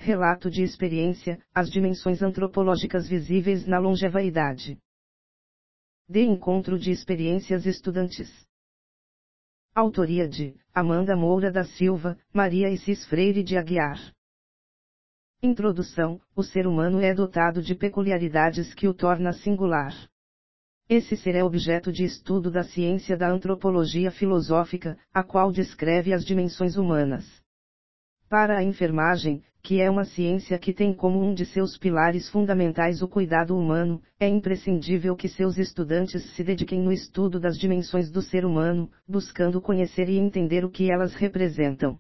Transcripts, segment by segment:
relato de experiência, as dimensões antropológicas visíveis na longevidade. De encontro de experiências estudantes. Autoria de Amanda Moura da Silva, Maria Isis Freire de Aguiar. Introdução: o ser humano é dotado de peculiaridades que o torna singular. Esse ser é objeto de estudo da ciência da antropologia filosófica, a qual descreve as dimensões humanas. Para a enfermagem, que é uma ciência que tem como um de seus pilares fundamentais o cuidado humano, é imprescindível que seus estudantes se dediquem no estudo das dimensões do ser humano, buscando conhecer e entender o que elas representam.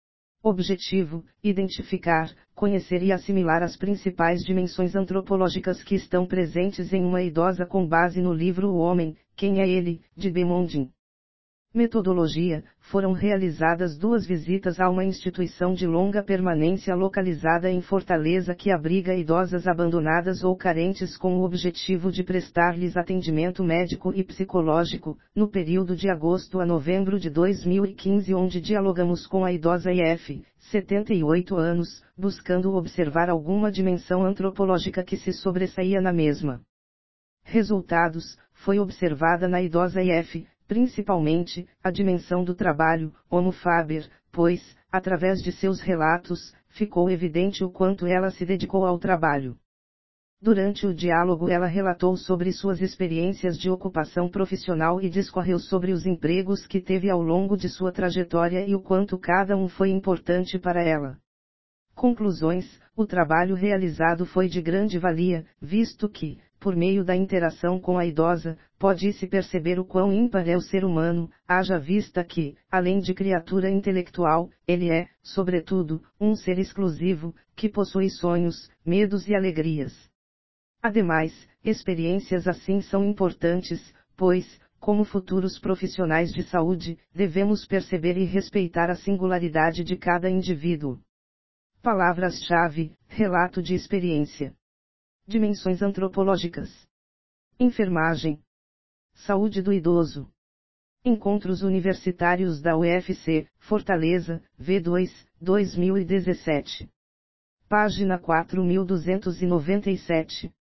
Objetivo: identificar, conhecer e assimilar as principais dimensões antropológicas que estão presentes em uma idosa com base no livro O Homem, Quem é Ele, de B. Mondin. Metodologia: foram realizadas 2 visitas a uma instituição de longa permanência localizada em Fortaleza que abriga idosas abandonadas ou carentes com o objetivo de prestar-lhes atendimento médico e psicológico, no período de agosto a novembro de 2015, onde dialogamos com a idosa IF, 78 anos, buscando observar alguma dimensão antropológica que se sobressaía na mesma. Resultados: foi observada na idosa IF, principalmente, a dimensão do trabalho, homo faber, pois, através de seus relatos, ficou evidente o quanto ela se dedicou ao trabalho. Durante o diálogo ela relatou sobre suas experiências de ocupação profissional e discorreu sobre os empregos que teve ao longo de sua trajetória e o quanto cada um foi importante para ela. Conclusões: o trabalho realizado foi de grande valia, visto que, por meio da interação com a idosa, pode-se perceber o quão ímpar é o ser humano, haja vista que, além de criatura intelectual, ele é, sobretudo, um ser exclusivo, que possui sonhos, medos e alegrias. Ademais, experiências assim são importantes, pois, como futuros profissionais de saúde, devemos perceber e respeitar a singularidade de cada indivíduo. Palavras-chave: relato de experiência. Dimensões antropológicas. Enfermagem. Saúde do idoso. Encontros Universitários da UFC, Fortaleza, V2, 2017. Página 4297.